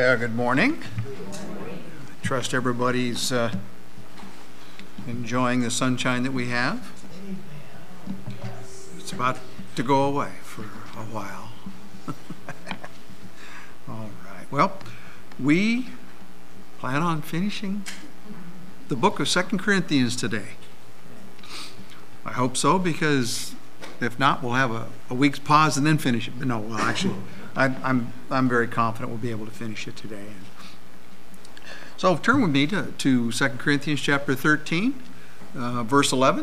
Well, good morning. Trust everybody's enjoying the sunshine that we have. It's about to go away for a while. All right. Well, we plan on finishing the book of 2 Corinthians today. I hope so, because if not, we'll have a week's pause and then finish it. But no, well, actually, I'm very confident we'll be able to finish it today. So turn with me to 2 Corinthians chapter 13, verse 11.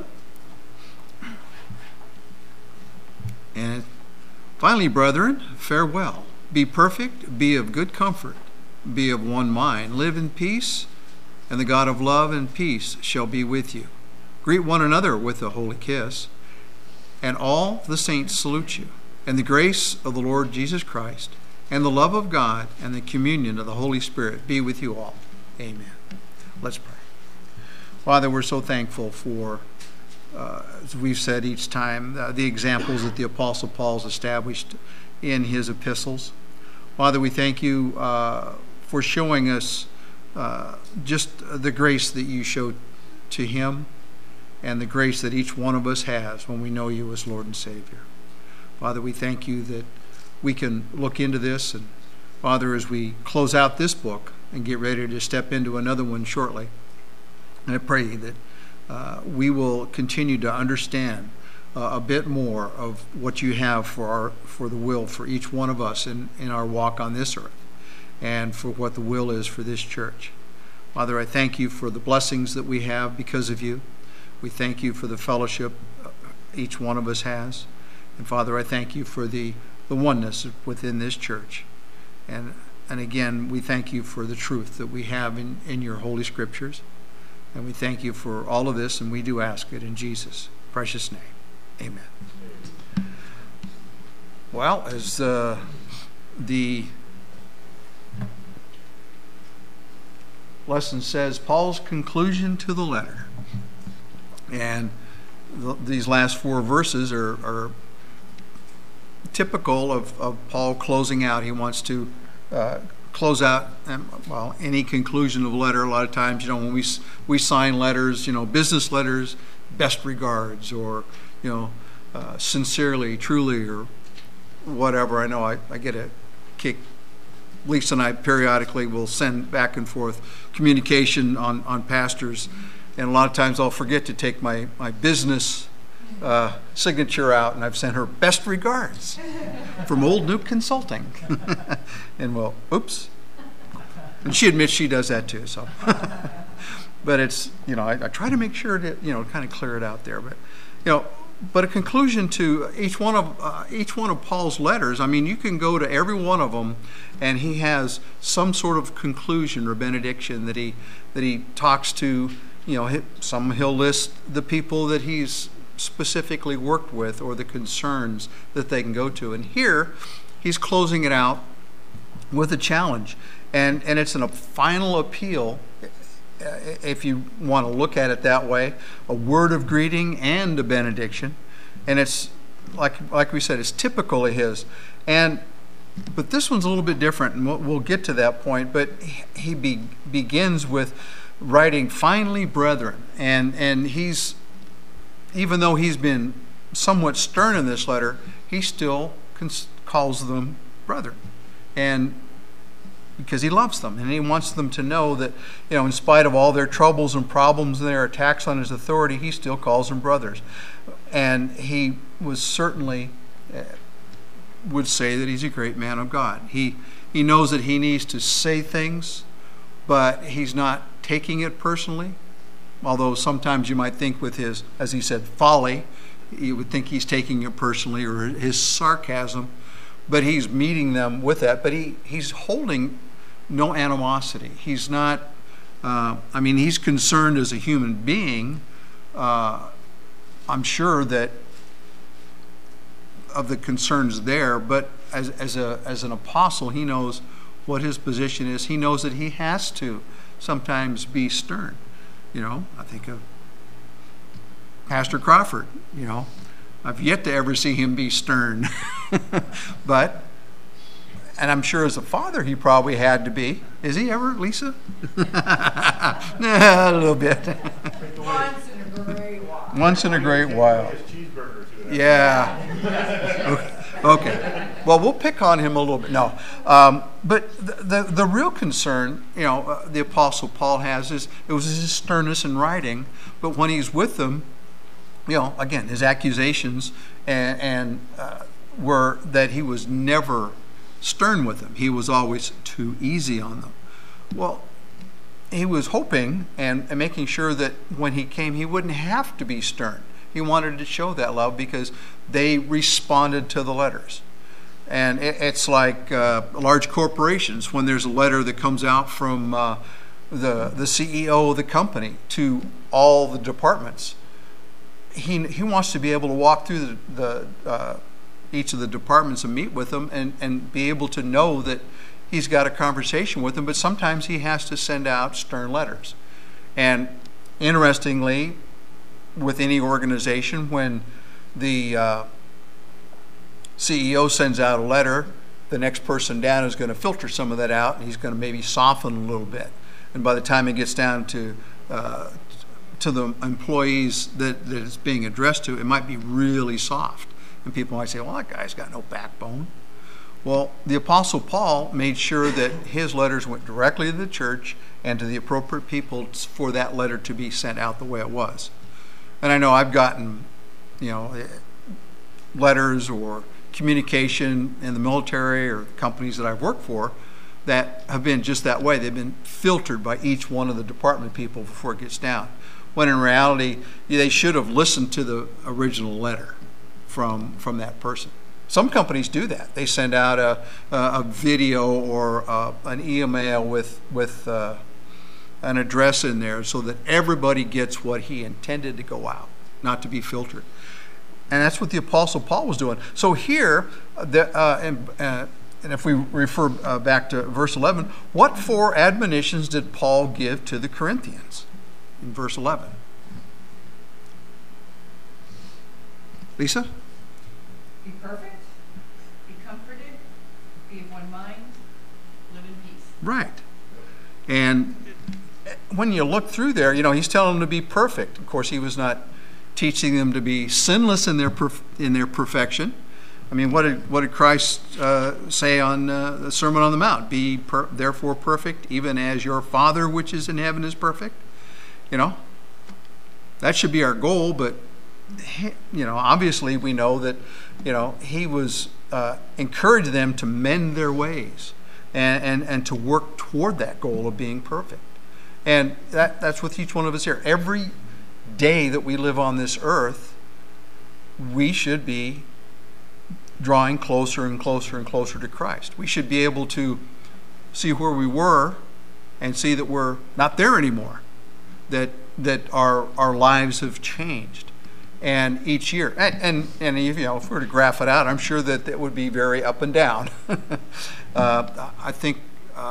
And finally, brethren, farewell. Be perfect, be of good comfort, be of one mind, live in peace, and the God of love and peace shall be with you. Greet one another with a holy kiss, and all the saints salute you. And the grace of the Lord Jesus Christ, and the love of God, and the communion of the Holy Spirit be with you all. Amen. Let's pray. Father, we're so thankful for, as we've said each time, the examples that the Apostle Paul's established in his epistles. Father, we thank you for showing us just the grace that you showed to him, and the grace that each one of us has when we know you as Lord and Savior. Father, we thank you that we can look into this, and Father, as we close out this book and get ready to step into another one shortly, and I pray that we will continue to understand a bit more of what you have for the will for each one of us in our walk on this earth, and for what the will is for this church. Father, I thank you for the blessings that we have because of you. We thank you for the fellowship each one of us has. And Father, I thank you for the oneness within this church. And again, we thank you for the truth that we have in your holy scriptures. And we thank you for all of this, and we do ask it in Jesus' precious name. Amen. Well, as the lesson says, Paul's conclusion to the letter. And these last four verses are typical of Paul closing out. He wants to close out, any conclusion of a letter. A lot of times, when we sign letters, business letters, best regards, or, sincerely, truly, or whatever. I know I get a kick. Lisa and I periodically will send back and forth communication on pastors. And a lot of times I'll forget to take my business signature out, and I've sent her best regards from Old Nuke Consulting. And well, oops. And she admits she does that too. So, but it's I try to make sure to kind of clear it out there. But a conclusion to each one of Paul's letters. I mean, you can go to every one of them, and he has some sort of conclusion or benediction that he talks to. He'll list the people that he's specifically worked with, or the concerns that they can go to. And here, he's closing it out with a challenge. And it's a final appeal, if you want to look at it that way, a word of greeting and a benediction. And it's, like we said, it's typical of his. But this one's a little bit different, and we'll get to that point. But he begins with writing, finally, brethren. And he's, even though he's been somewhat stern in this letter, he still calls them brethren. And because he loves them, and he wants them to know that, in spite of all their troubles and problems and their attacks on his authority, he still calls them brothers. And he was certainly would say that he's a great man of God. He knows that he needs to say things, but he's not taking it personally. Although sometimes you might think with his, as he said, folly, you would think he's taking it personally, or his sarcasm, but he's meeting them with that. But he's holding no animosity. He's not, he's concerned as a human being. I'm sure that of the concerns there, but as an apostle, he knows what his position is. He knows that he has to sometimes be stern. I think of Pastor Crawford. I've yet to ever see him be stern. But And I'm sure as a father he probably had to be. Is he ever, Lisa? A little bit. Once in a great while. Once in a great while. Yeah. Okay. Well, we'll pick on him a little bit. No. But the real concern, the Apostle Paul has is it was his sternness in writing, but when he's with them, again, his accusations and were that he was never stern with them. He was always too easy on them. Well, he was hoping and making sure that when he came, he wouldn't have to be stern. He wanted to show that love because they responded to the letters. And it's like large corporations. When there's a letter that comes out from the CEO of the company to all the departments, he wants to be able to walk through each of the departments and meet with them and be able to know that he's got a conversation with them. But sometimes he has to send out stern letters. And interestingly, with any organization, when the CEO sends out a letter, the next person down is going to filter some of that out, and he's going to maybe soften a little bit. And by the time it gets down to the employees that it's being addressed to, it might be really soft. And people might say, well, that guy's got no backbone. Well, the Apostle Paul made sure that his letters went directly to the church and to the appropriate people for that letter to be sent out the way it was. And I know I've gotten, letters or communication in the military or companies that I've worked for that have been just that way. They've been filtered by each one of the department people before it gets down. When in reality, they should have listened to the original letter from that person. Some companies do that. They send out a video or an email with an address in there so that everybody gets what he intended to go out, not to be filtered. And that's what the Apostle Paul was doing. So here, and if we refer back to verse 11, what four admonitions did Paul give to the Corinthians in verse 11? Lisa? Be perfect, be comforted, be of one mind, live in peace. Right. And when you look through there, he's telling them to be perfect. Of course, he was not teaching them to be sinless in their perfection. I mean, what did Christ say on the Sermon on the Mount? Be therefore perfect, even as your Father which is in heaven is perfect. That should be our goal, but obviously we know that he was encouraged them to mend their ways and to work toward that goal of being perfect. And that's with each one of us here. Every day that we live on this earth, we should be drawing closer and closer and closer to Christ. We should be able to see where we were and see that we're not there anymore, that our lives have changed. And each year, and if we were to graph it out, I'm sure that it would be very up and down. I think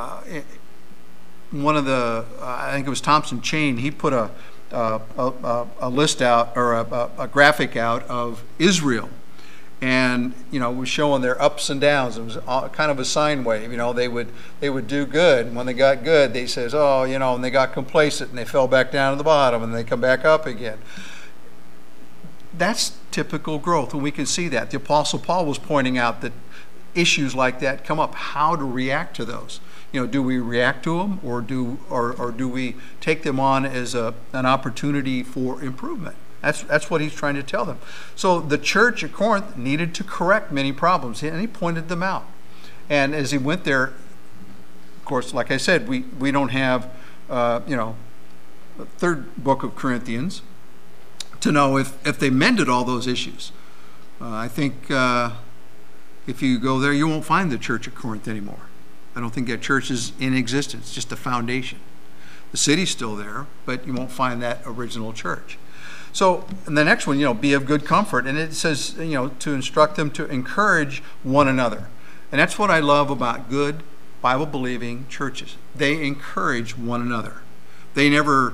I think it was Thompson Chain, he put a list out, or a graphic out of Israel, and was showing their ups and downs. It was kind of a sine wave. They would do good, and when they got good, they says, and they got complacent and they fell back down to the bottom, and they come back up again. That's typical growth, and we can see that. The Apostle Paul was pointing out that issues like that come up, how to react to those. Do we react to them, or do we take them on as an opportunity for improvement? That's what he's trying to tell them. So the church at Corinth needed to correct many problems, and he pointed them out. And as he went there, of course, like I said, we don't have the third book of Corinthians to know if they mended all those issues. I think if you go there, you won't find the church at Corinth anymore. I don't think that church is in existence, just a foundation. The city's still there, but you won't find that original church. So, and the next one, be of good comfort. And it says, to instruct them to encourage one another. And that's what I love about good Bible-believing churches. They encourage one another. They never,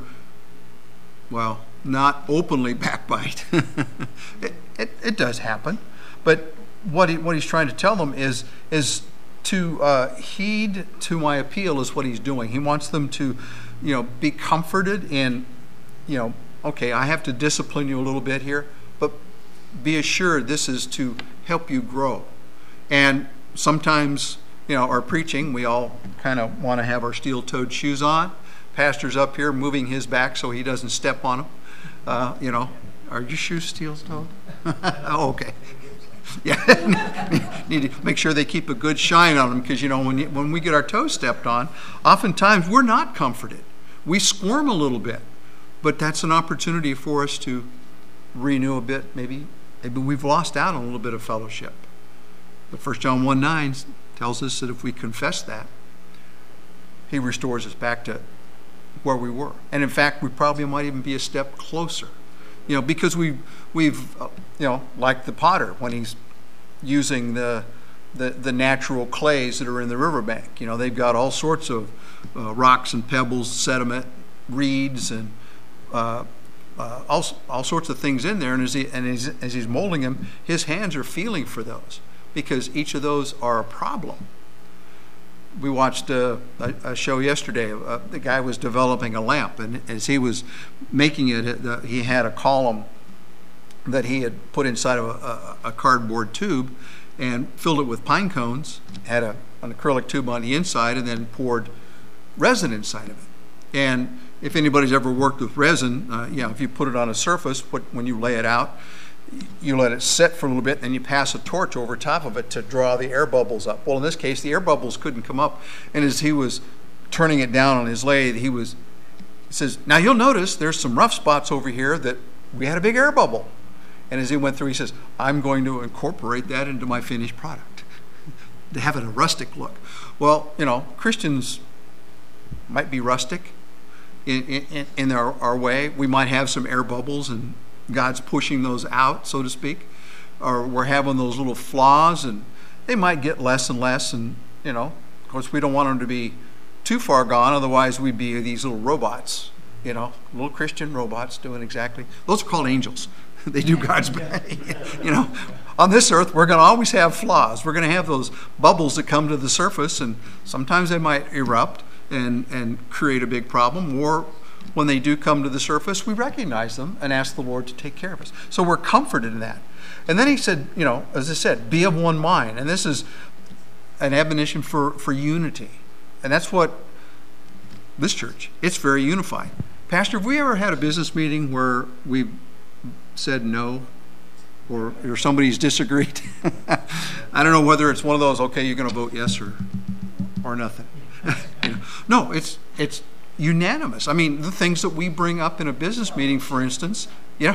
not openly backbite. It does happen. But what he's trying to tell them is to heed to my appeal is what he's doing. He wants them to, be comforted in, okay, I have to discipline you a little bit here, but be assured this is to help you grow. And sometimes, our preaching, we all kind of want to have our steel-toed shoes on. Pastor's up here moving his back so he doesn't step on them. Are your shoes steel-toed? Oh, okay. Yeah, need to make sure they keep a good shine on them, because when we get our toes stepped on, oftentimes we're not comforted. We squirm a little bit, but that's an opportunity for us to renew a bit. Maybe we've lost out on a little bit of fellowship. But 1 John 1:9 tells us that if we confess that, he restores us back to where we were. And in fact, we probably might even be a step closer. Because we've like the potter, when he's using the natural clays that are in the riverbank. They've got all sorts of rocks and pebbles, sediment, reeds, and all sorts of things in there. And as he's molding them, his hands are feeling for those, because each of those are a problem. We watched a show yesterday. The guy was developing a lamp, and as he was making it, he had a column that he had put inside of a cardboard tube and filled it with pine cones, had an acrylic tube on the inside, and then poured resin inside of it. And if anybody's ever worked with resin, if you put it on a surface, when you lay it out, you let it sit for a little bit, and then you pass a torch over top of it to draw the air bubbles up. Well, in this case, the air bubbles couldn't come up, and as he was turning it down on his lathe, he says, now you'll notice there's some rough spots over here that we had a big air bubble. And as he went through, he says, I'm going to incorporate that into my finished product to have it a rustic look. Well, Christians might be rustic in our way. We might have some air bubbles, and God's pushing those out, so to speak, or we're having those little flaws, and they might get less and less. And of course, we don't want them to be too far gone, otherwise we'd be these little robots, little Christian robots doing exactly. Those are called angels. They do God's on this earth, we're going to always have flaws. We're going to have those bubbles that come to the surface, and sometimes they might erupt and create a big problem, or when they do come to the surface, we recognize them and ask the Lord to take care of us. So we're comforted in that. And then he said, as I said, be of one mind. And this is an admonition for unity. And that's what this church, it's very unified. Pastor, have we ever had a business meeting where we said no, or somebody's disagreed? I don't know whether it's one of those, okay, you're going to vote yes or nothing. No, it's unanimous. I mean, the things that we bring up in a business meeting, for instance,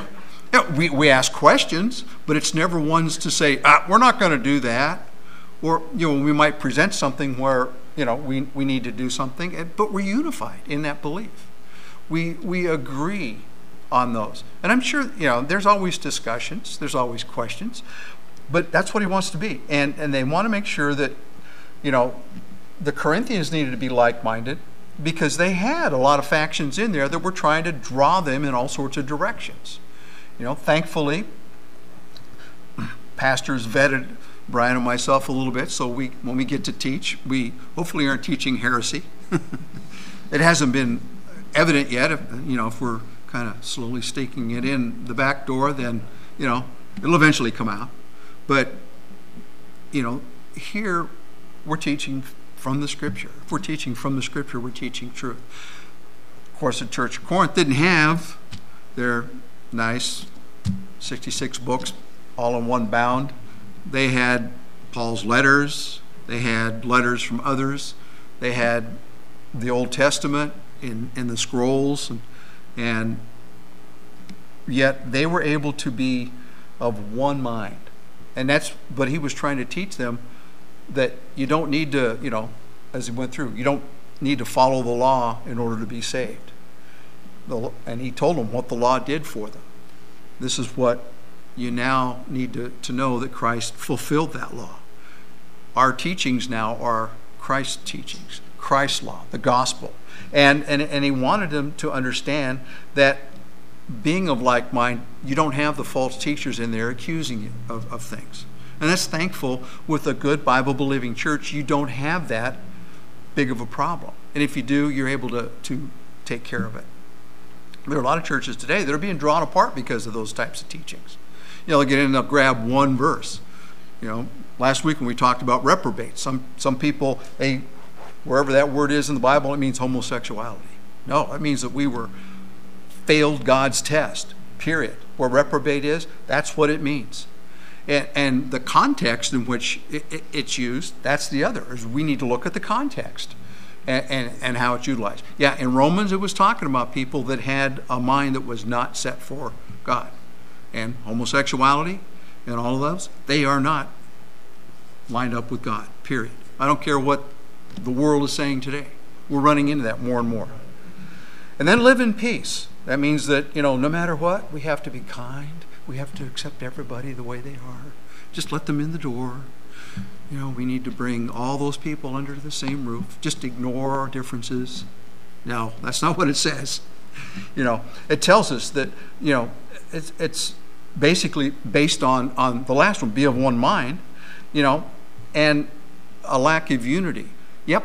we ask questions, but it's never ones to say, we're not going to do that. Or, we might present something where, we need to do something, but we're unified in that belief. We agree on those. And I'm sure, there's always discussions, there's always questions, but that's what he wants to be. And they want to make sure that, the Corinthians needed to be like-minded, because they had a lot of factions in there that were trying to draw them in all sorts of directions. Thankfully, pastors vetted Brian and myself a little bit, so when we get to teach, we hopefully aren't teaching heresy. It hasn't been evident yet. If we're kind of slowly sticking it in the back door, then, it'll eventually come out. But, here we're teaching from the Scripture. If we're teaching from the Scripture, we're teaching truth. Of course, the Church of Corinth didn't have their nice 66 books all in one bound. They had Paul's letters. They had letters from others. They had the Old Testament in the scrolls. And yet they were able to be of one mind. And that's what he was trying to teach them, that you don't need to, as he went through, you don't need to follow the law in order to be saved. And he told them what the law did for them. This is what you now need to know, that Christ fulfilled that law. Our teachings now are Christ's teachings, Christ's law, the gospel. And he wanted them to understand that being of like mind, you don't have the false teachers in there accusing you of things. And that's thankful with a good Bible-believing church. You don't have that big of a problem. And if you do, you're able to take care of it. There are a lot of churches today that are being drawn apart because of those types of teachings. They'll get in, they'll grab one verse. Last week when we talked about reprobate, some people, wherever that word is in the Bible, it means homosexuality. No, it means that we failed God's test, period. Where reprobate is, that's what it means. And the context in which it's used, that's the other, is we need to look at the context and how it's utilized. Yeah, in Romans it was talking about people that had a mind that was not set for God. And homosexuality and all of those, they are not lined up with God, period. I don't care what the world is saying today. We're running into that more and more. And then live in peace. That means that, no matter what, we have to be kind. We have to accept everybody the way they are. Just let them in the door. We need to bring all those people under the same roof. Just ignore our differences. No, that's not what it says. It tells us that, it's basically based on the last one, be of one mind, and a lack of unity. Yep.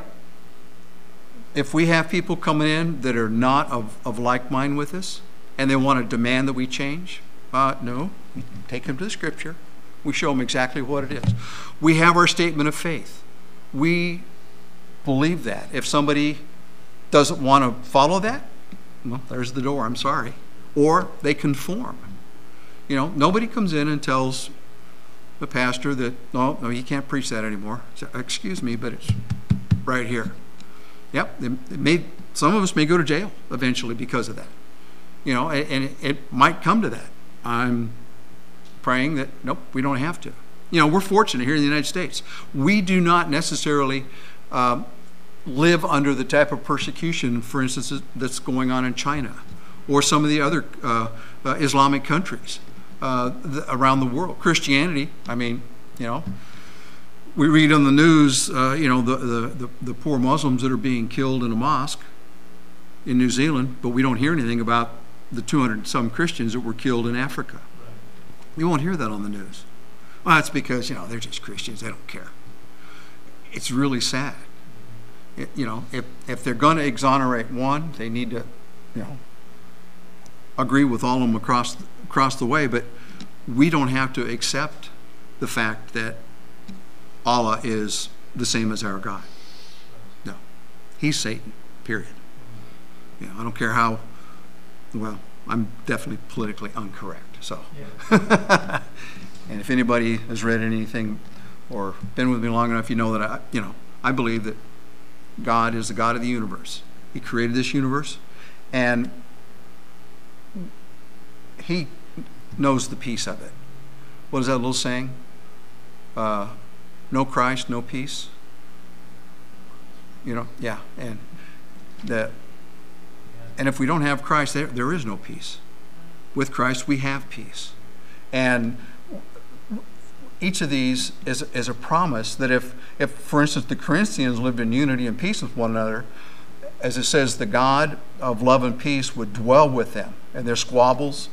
If we have people coming in that are not of like mind with us, and they want to demand that we change, no, we take them to the Scripture. We show them exactly what it is. We have our statement of faith. We believe that. If somebody doesn't want to follow that, well, there's the door, I'm sorry. Or they conform. Nobody comes in and tells the pastor that, no, you can't preach that anymore. So, excuse me, but it's right here. Yep, some of us may go to jail eventually because of that. And it might come to that. I'm praying that, nope, we don't have to. We're fortunate here in the United States. We do not necessarily live under the type of persecution, for instance, that's going on in China or some of the other Islamic countries around the world. Christianity, we read on the news, the poor Muslims that are being killed in a mosque in New Zealand, but we don't hear anything about the 200-some Christians that were killed in Africa. You won't hear that on the news. Well, that's because, they're just Christians. They don't care. It's really sad. If they're going to exonerate one, they need to, agree with all of them across the way. But we don't have to accept the fact that Allah is the same as our God. No. He's Satan, period. I don't care how, well, I'm definitely politically incorrect. So, yeah. And if anybody has read anything or been with me long enough, you know that I believe that God is the God of the universe. He created this universe, and He knows the peace of it. What is that little saying? No Christ, no peace. Yeah, and if we don't have Christ, there is no peace. With Christ, we have peace. And each of these is a promise that if, for instance, the Corinthians lived in unity and peace with one another, as it says, the God of love and peace would dwell with them. And their squabbles,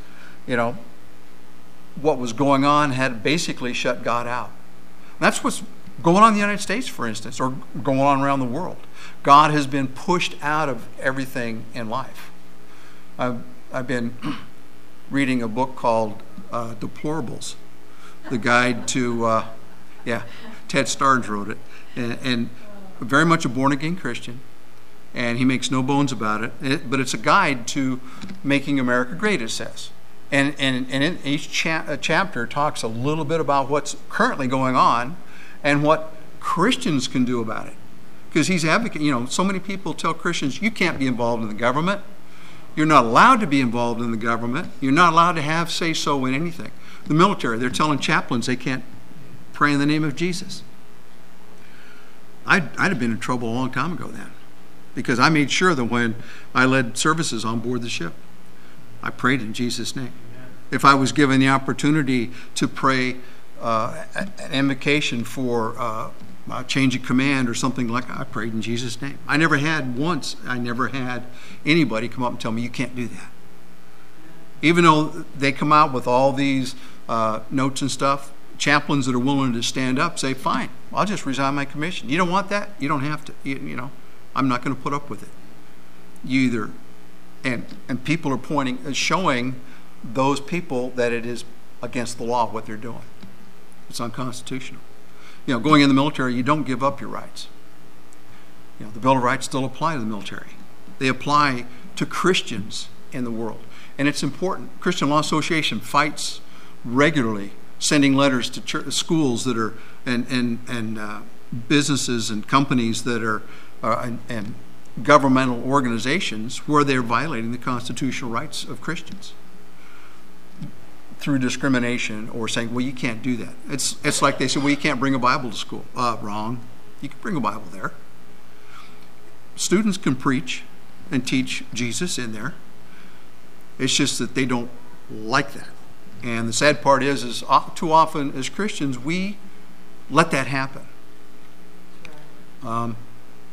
what was going on had basically shut God out. And that's what's going on in the United States, for instance, or going on around the world. God has been pushed out of everything in life. I've been reading a book called Deplorables, the guide to, Ted Starnes wrote it, and very much a born-again Christian, and he makes no bones about it, but it's a guide to making America great, it says. And in each chapter talks a little bit about what's currently going on and what Christians can do about it. Because he's advocating, so many people tell Christians, you can't be involved in the government. You're not allowed to be involved in the government. You're not allowed to have say-so in anything. The military, they're telling chaplains they can't pray in the name of Jesus. I'd have been in trouble a long time ago then, because I made sure that when I led services on board the ship, I prayed in Jesus' name. If I was given the opportunity to pray an invocation for a change of command or something like that, I prayed in Jesus' name. I never had anybody come up and tell me, you can't do that. Even though they come out with all these notes and stuff, chaplains that are willing to stand up say, fine, I'll just resign my commission. You don't want that? You don't have to. You know, I'm not going to put up with it. You either, and people are showing those people that it is against the law what they're doing. It's unconstitutional. You know, going in the military, you don't give up your rights. You know, the Bill of Rights still apply to the military. They apply to Christians in the world. And it's important. Christian Law Association fights regularly, sending letters to schools that are, and businesses and companies that are, and governmental organizations where they're violating the constitutional rights of Christians through discrimination or saying, well, you can't do that. It's like they say, well, you can't bring a Bible to school. Wrong. You can bring a Bible there. Students can preach and teach Jesus in there. It's just that they don't like that. And the sad part is too often as Christians, we let that happen. I'm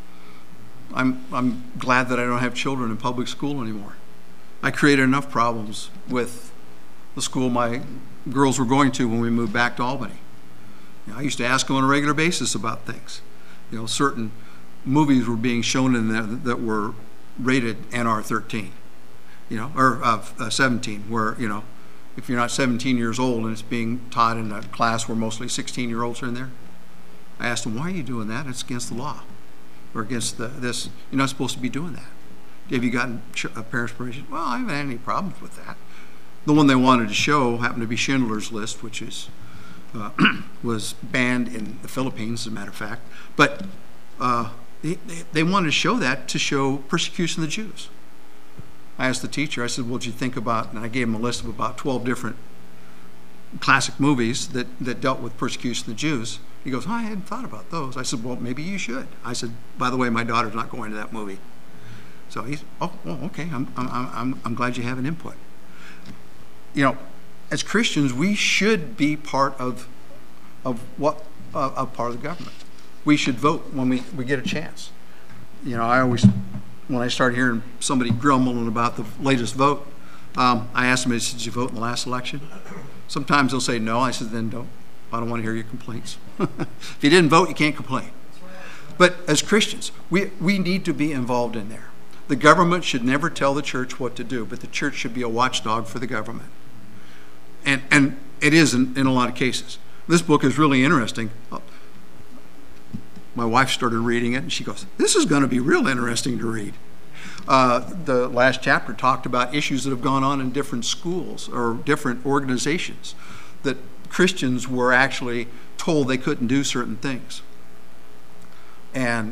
glad that I don't have children in public school anymore. I created enough problems with the school my girls were going to when we moved back to Albany. You know, I used to ask them on a regular basis about things. You know, certain movies were being shown in there that were rated NR-13, you know, or 17, where, you know, if you're not 17 years old and it's being taught in a class where mostly 16-year-olds are in there. I asked them, why are you doing that? It's against the law. Or against this. You're not supposed to be doing that. Have you gotten parents' permission? Well, I haven't had any problems with that. The one they wanted to show happened to be Schindler's List, which is was banned in the Philippines, as a matter of fact. But they wanted to show that to show persecution of the Jews. I asked the teacher, I said, what did you think about, and I gave him a list of about 12 different classic movies that dealt with persecution of the Jews. He goes, I hadn't thought about those. I said, well, maybe you should. I said, by the way, my daughter's not going to that movie. So he's, oh, well, okay, I'm glad you have an input. You know, as Christians, we should be part of part of the government. We should vote when we get a chance. You know, I always, when I start hearing somebody grumbling about the latest vote, I ask them, did you vote in the last election? Sometimes they'll say no. I said, then don't. I don't want to hear your complaints. If you didn't vote, you can't complain. But as Christians, we need to be involved in there. The government should never tell the church what to do, but the church should be a watchdog for the government. And it is in a lot of cases. This book is really interesting. My wife started reading it, and she goes, this is going to be real interesting to read. The last chapter talked about issues that have gone on in different schools or different organizations that Christians were actually told they couldn't do certain things. And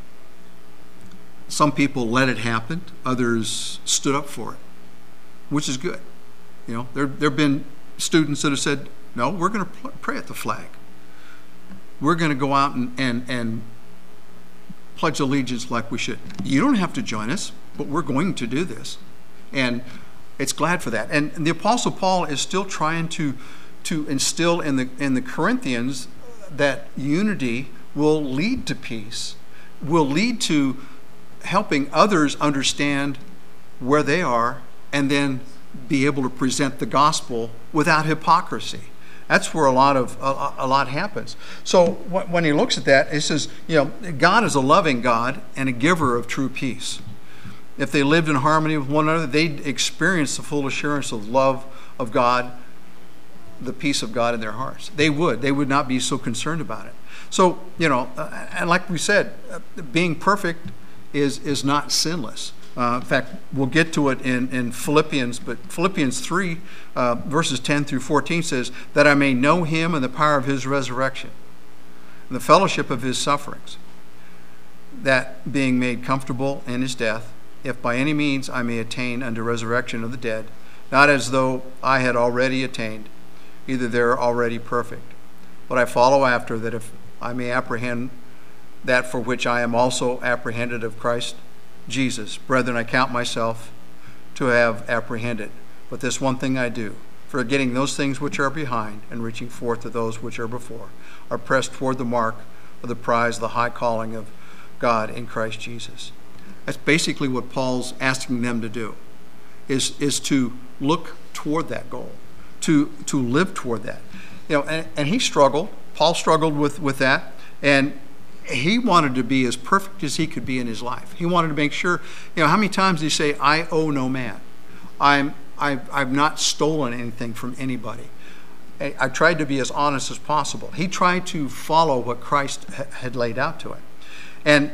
some people let it happen. Others stood up for it, which is good. You know, there have been students that have said, no, we're going to pray at the flag. We're going to go out and pledge allegiance like we should. You don't have to join us, but we're going to do this. And it's glad for that. And the Apostle Paul is still trying to instill in the Corinthians that unity will lead to peace, will lead to helping others understand where they are and then be able to present the gospel without hypocrisy. That's where a lot happens. So when he looks at that, he says, you know, God is a loving God and a giver of true peace. If they lived in harmony with one another, they'd experience the full assurance of love of God, the peace of God in their hearts. They would not be so concerned about it. So, you know, and like we said, being perfect is not sinless. In fact, we'll get to it in Philippians, but Philippians 3, verses 10 through 14 says, that I may know him and the power of his resurrection, and the fellowship of his sufferings, that being made comfortable in his death, if by any means I may attain unto resurrection of the dead, not as though I had already attained, either they're already perfect, but I follow after, that if I may apprehend that for which I am also apprehended of Christ Jesus. Brethren, I count myself to have apprehended. But this one thing I do, forgetting those things which are behind and reaching forth to those which are before, are pressed toward the mark of the prize of the high calling of God in Christ Jesus. That's basically what Paul's asking them to do, is to look toward that goal, to live toward that. and he struggled. Paul struggled with that, and he wanted to be as perfect as he could be in his life. He wanted to make sure, how many times did he say, I owe no man. I've not stolen anything from anybody. I tried to be as honest as possible. He tried to follow what Christ had laid out to him. And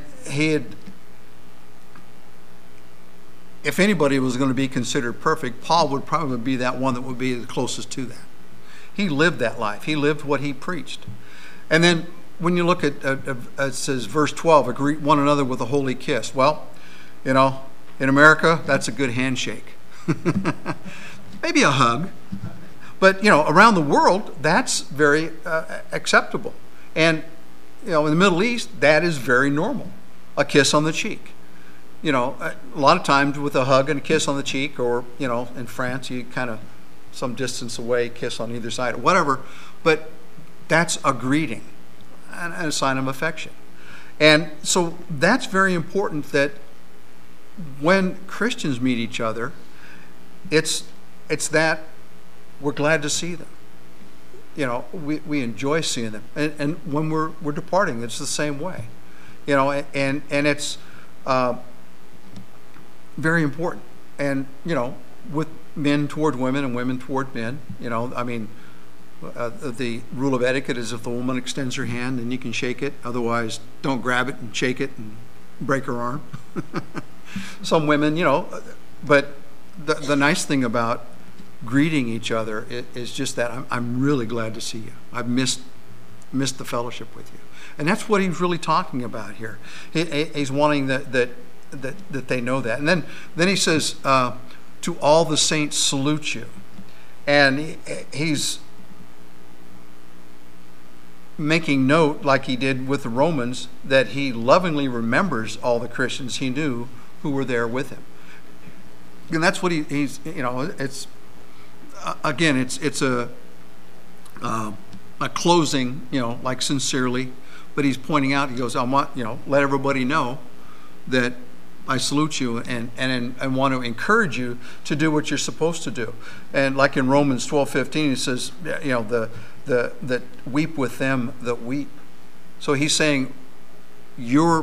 if anybody was going to be considered perfect, Paul would probably be that one that would be the closest to that. He lived that life. He lived what he preached. And then when you look at it says verse 12, greet one another with a holy kiss. Well, in America, that's a good handshake. Maybe a hug. But, around the world, that's very acceptable. And, in the Middle East, that is very normal. A kiss on the cheek. A lot of times with a hug and a kiss on the cheek, or, in France, you kind of some distance away, kiss on either side, or whatever. But that's a greeting and a sign of affection. And so that's very important, that when Christians meet each other, it's that we're glad to see them. We enjoy seeing them. And when we're departing, it's the same way. And it's very important. And, with men toward women and women toward men, the rule of etiquette is if the woman extends her hand, then you can shake it. Otherwise, don't grab it and shake it and break her arm. Some women, but the nice thing about greeting each other is just that I'm really glad to see you. I've missed the fellowship with you. And that's what he's really talking about here. He's wanting that they know that. And then he says, to all the saints salute you. And he's making note, like he did with the Romans, that he lovingly remembers all the Christians he knew who were there with him. And that's what he's it's again, it's a closing, like sincerely, but he's pointing out, he goes, I want, let everybody know that I salute you and want to encourage you to do what you're supposed to do. And like in Romans 12:15, it says, that weep with them that weep. So he's saying, your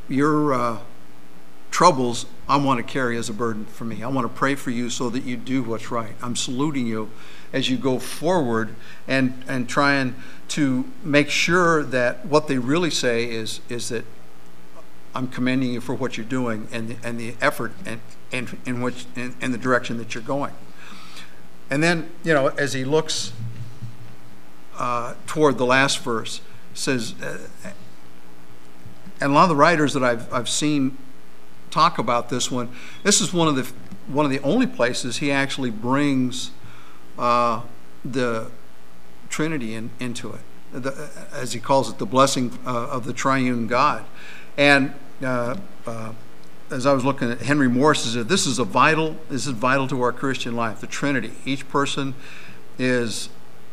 troubles I want to carry as a burden for me. I want to pray for you so that you do what's right. I'm saluting you as you go forward and trying to make sure that what they really say is that I'm commending you for what you're doing and the effort and in the direction that you're going. And then, as he looks toward the last verse, says, and a lot of the writers that I've seen talk about this one, this is one of the only places he actually brings the Trinity into it, as he calls it, the blessing of the triune God. And as I was looking at Henry Morris, said this is vital to our Christian life, the Trinity. Each person is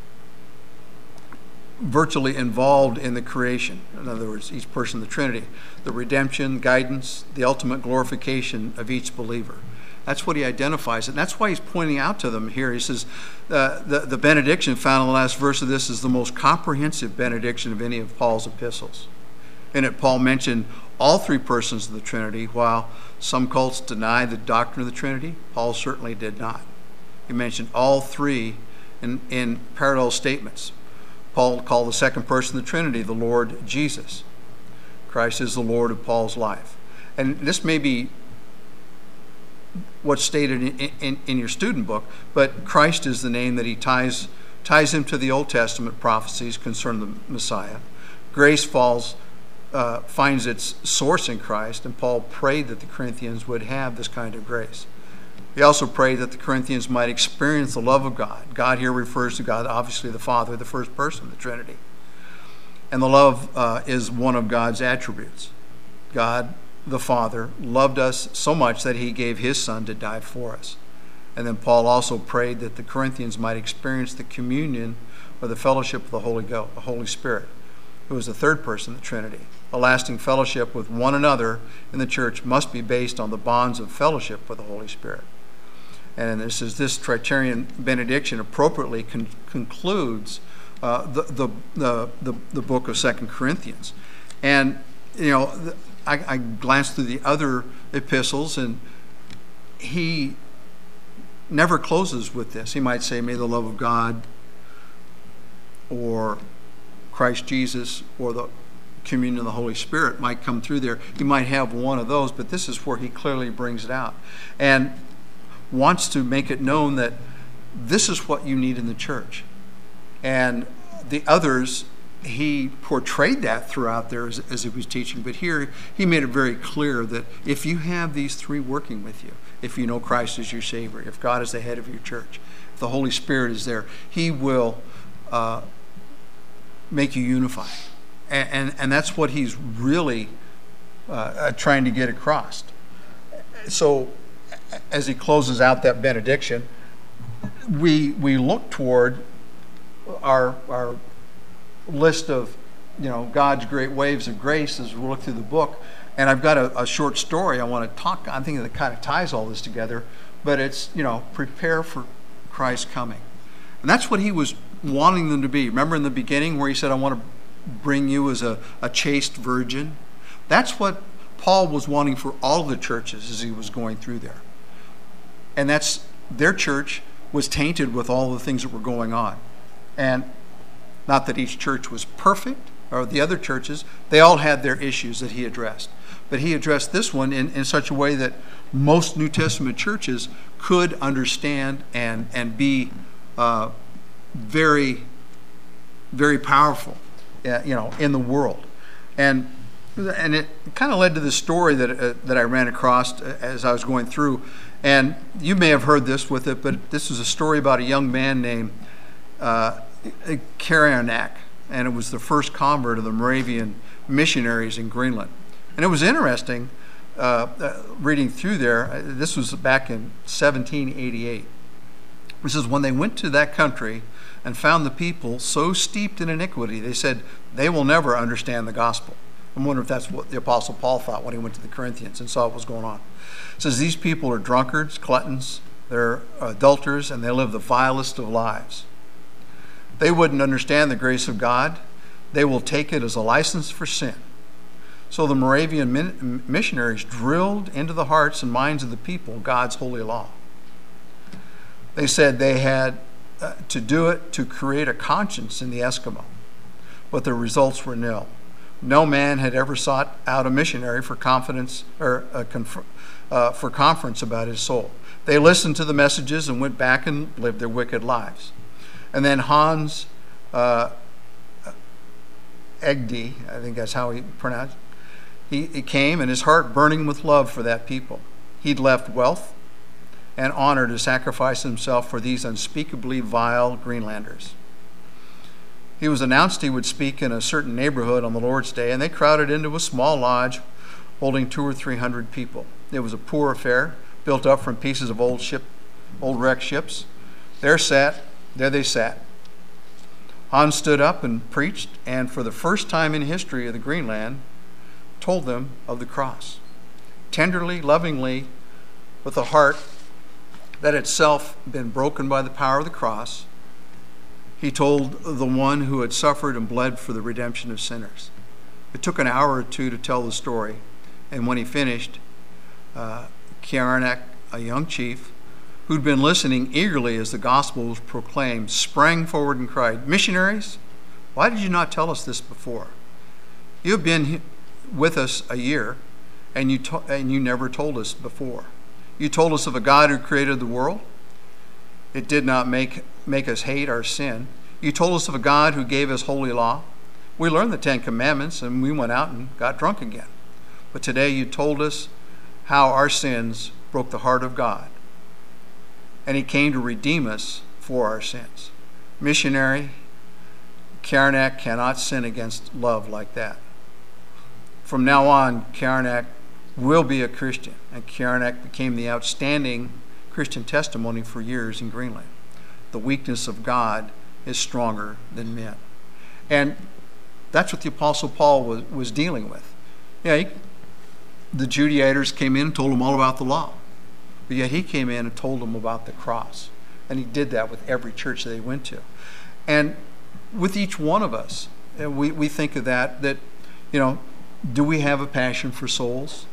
virtually involved in the creation. In other words, each person, the Trinity, the redemption, guidance, the ultimate glorification of each believer. That's what he identifies, and that's why he's pointing out to them here. He says the benediction found in the last verse of this is the most comprehensive benediction of any of Paul's epistles. In it, Paul mentioned all three persons of the Trinity, while some cults deny the doctrine of the Trinity. Paul certainly did not. He mentioned all three in parallel statements. Paul called the second person of the Trinity the Lord Jesus. Christ is the Lord of Paul's life. And this may be what's stated in your student book, but Christ is the name that he ties him to the Old Testament prophecies concerning the Messiah. Grace finds its source in Christ, and Paul prayed that the Corinthians would have this kind of grace. He also prayed that the Corinthians might experience the love of God. God here refers to God, obviously the Father, the first person of the Trinity. And the love is one of God's attributes. God, the Father, loved us so much that he gave his Son to die for us. And then Paul also prayed that the Corinthians might experience the communion or the fellowship of the Holy Spirit, who is the third person of the Trinity. A lasting fellowship with one another in the church must be based on the bonds of fellowship with the Holy Spirit. And this Tritarian benediction appropriately concludes the book of 2 Corinthians. And, I glanced through the other epistles, and he never closes with this. He might say, may the love of God or Christ Jesus or the communion of the Holy Spirit might come through there. He might have one of those, but this is where he clearly brings it out and wants to make it known that this is what you need in the church. And the others, he portrayed that throughout there as he was teaching, but here he made it very clear that if you have these three working with you, if you know Christ as your Savior, if God is the head of your church, if the Holy Spirit is there, he will make you unify. And that's what he's really trying to get across. So as he closes out that benediction, we look toward our list of God's great waves of grace as we look through the book. And I've got a short story I want to talk. I'm thinking that kind of ties all this together. But it's prepare for Christ's coming, and that's what he was wanting them to be. Remember in the beginning where he said, I want to bring you as a chaste virgin? That's what Paul was wanting for all the churches as he was going through there. And that's their church was tainted with all the things that were going on. And not that each church was perfect, or the other churches, they all had their issues that he addressed. But he addressed this one in such a way that most New Testament churches could understand and be very, very powerful, in the world. And it kind of led to this story that I ran across as I was going through. And you may have heard this with it, but this is a story about a young man named Karanak, and it was the first convert of the Moravian missionaries in Greenland. And it was interesting reading through there. This was back in 1788. It says, when they went to that country and found the people so steeped in iniquity, they said, they will never understand the gospel. I wonder if that's what the Apostle Paul thought when he went to the Corinthians and saw what was going on. It says, these people are drunkards, gluttons, they're adulterers, and they live the vilest of lives. They wouldn't understand the grace of God. They will take it as a license for sin. So the Moravian missionaries drilled into the hearts and minds of the people God's holy law. They said they had to do it to create a conscience in the Eskimo, but the results were nil. No man had ever sought out a missionary for confidence or for conference about his soul. They listened to the messages and went back and lived their wicked lives. And then Hans Egde, I think that's how he pronounced it, he came, and his heart burning with love for that people. He'd left wealth and honor to sacrifice himself for these unspeakably vile Greenlanders. He was announced he would speak in a certain neighborhood on the Lord's Day, and they crowded into a small lodge holding 200 or 300 people. It was a poor affair, built up from pieces of old wrecked ships. There they sat. Hans stood up and preached, and for the first time in history of the Greenland, told them of the cross. Tenderly, lovingly, with a heart that itself been broken by the power of the cross, he told the one who had suffered and bled for the redemption of sinners. It took an hour or two to tell the story, and when he finished, Karanak, a young chief, who'd been listening eagerly as the gospel was proclaimed, sprang forward and cried, "Missionaries, why did you not tell us this before? You have been with us a year, and you never told us before. You told us of a God who created the world. It did not make us hate our sin. You told us of a God who gave us holy law. We learned the 10 Commandments, and we went out and got drunk again. But today you told us how our sins broke the heart of God, and he came to redeem us for our sins. Missionary, Karanak cannot sin against love like that. From now on, Karanak will be a Christian, and Karanak became the outstanding Christian testimony for years in Greenland. The weakness of God is stronger than men." And that's what the Apostle Paul was dealing with. The Judaizers came in and told him all about the law. But yet he came in and told them about the cross. And he did that with every church that he went to. And with each one of us, we think of that, do we have a passion for souls?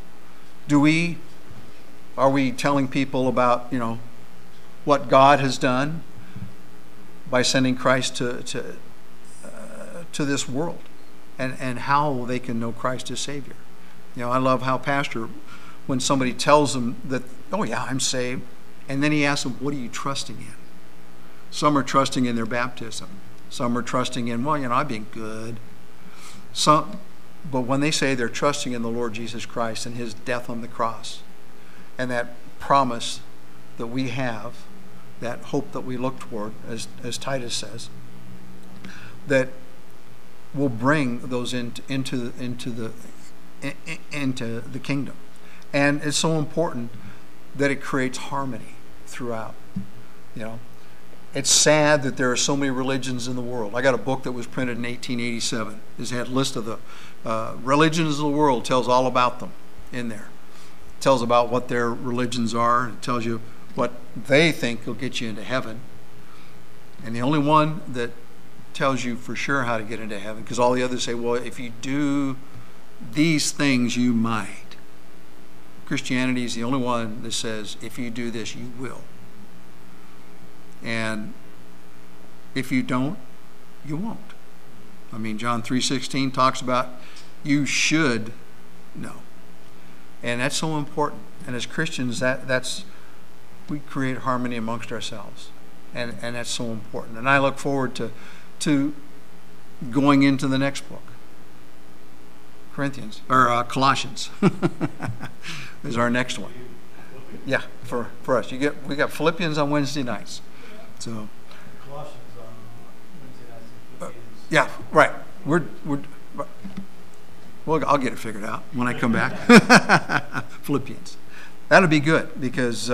Are we telling people about, what God has done by sending Christ to this world, and how they can know Christ as Savior? I love how Pastor, when somebody tells them that, oh yeah, I'm saved, and then he asks them, what are you trusting in? Some are trusting in their baptism. Some are trusting in, I've been good. But when they say they're trusting in the Lord Jesus Christ and his death on the cross, and that promise that we have, that hope that we look toward, as Titus says, that will bring those into the kingdom. And it's so important that it creates harmony throughout. It's sad that there are so many religions in the world. I got a book that was printed in 1887. It had a list of the religions of the world, tells all about them in there. It tells about what their religions are. It tells you what they think will get you into heaven. And the only one that tells you for sure how to get into heaven, because all the others say, well, if you do these things, you might. Christianity is the only one that says, if you do this, you will. And if you don't, you won't. John 3:16 talks about you should know. And that's so important. And as Christians, we create harmony amongst ourselves. And that's so important. And I look forward to going into the next book. Colossians is our next one. Yeah, for us. We got Philippians on Wednesday nights. So Colossians on Wednesday nights and Philippians. Yeah, right. Well, I'll get it figured out when I come back. Philippians. That'll be good because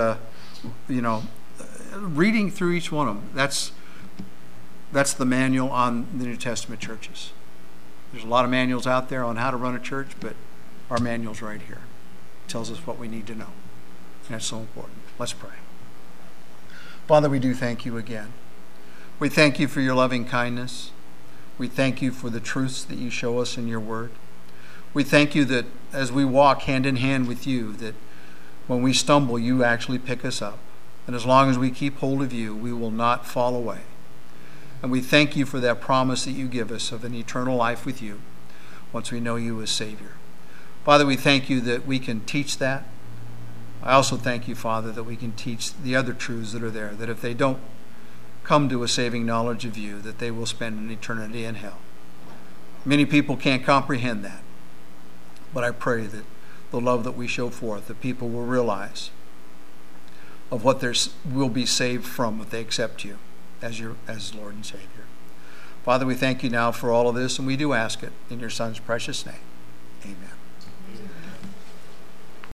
reading through each one of them, that's the manual on the New Testament churches. There's a lot of manuals out there on how to run a church, but our manual's right here. It tells us what we need to know. And that's so important. Let's pray. Father, we do thank you again. We thank you for your loving kindness. We thank you for the truths that you show us in your word. We thank you that as we walk hand in hand with you, that when we stumble, you actually pick us up. And as long as we keep hold of you, we will not fall away. And we thank you for that promise that you give us of an eternal life with you once we know you as Savior. Father, we thank you that we can teach that. I also thank you, Father, that we can teach the other truths that are there, that if they don't come to a saving knowledge of you, that they will spend an eternity in hell. Many people can't comprehend that. But I pray that the love that we show forth, that people will realize of what they will be saved from if they accept you as Lord and Savior. Father, we thank you now for all of this, and we do ask it in your Son's precious name. Amen.